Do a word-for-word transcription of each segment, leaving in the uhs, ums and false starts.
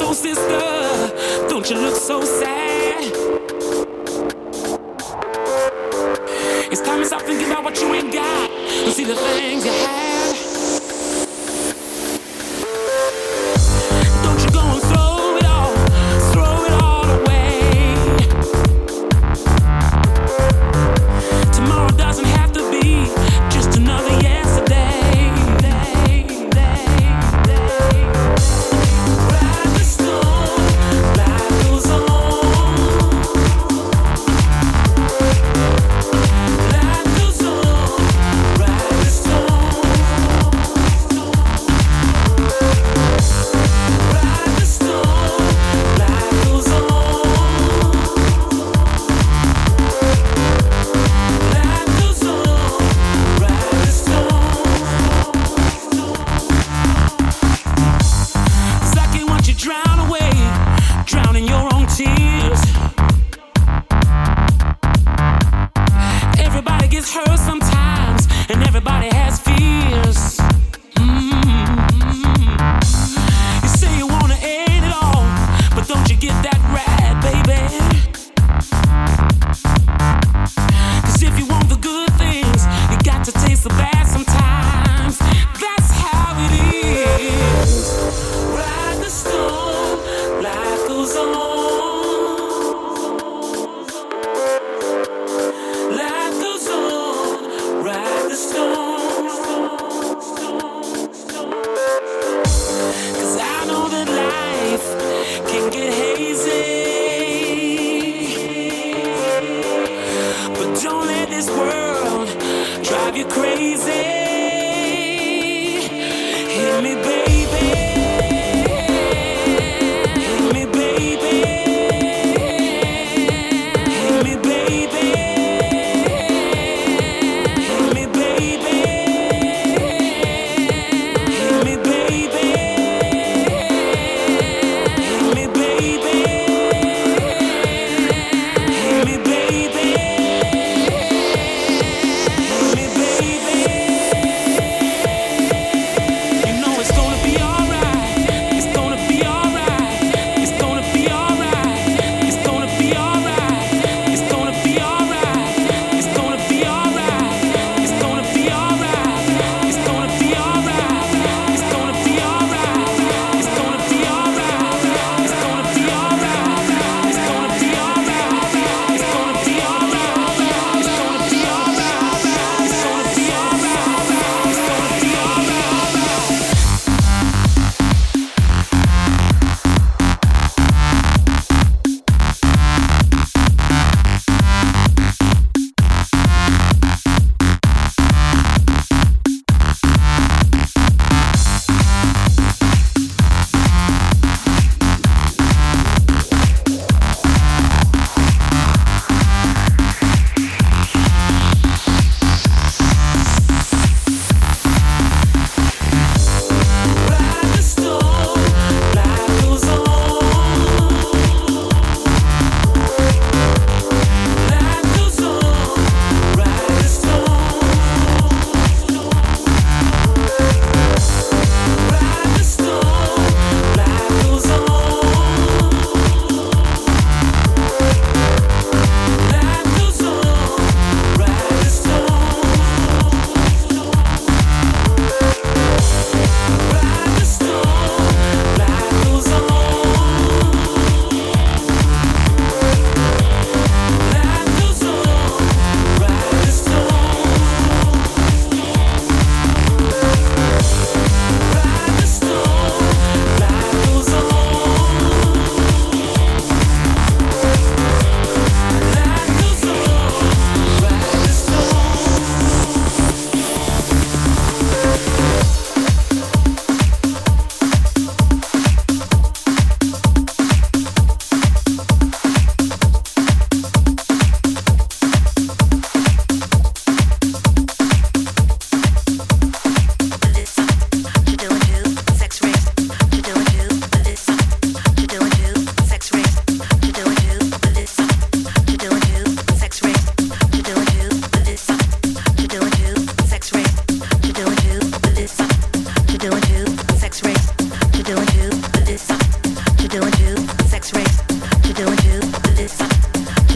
So sister, don't you look so sad? It's time to stop thinking about what you ain't got and see the things you had. Don't you go and throw it all, throw it all away. Tomorrow doesn't have to be just another yesterday. Ride the storm, life goes on. Life goes on, ride the storm.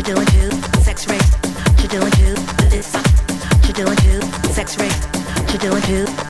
doing too? Sex ring. What you doing too? This. What you doing too? Sex ring. What you doing too?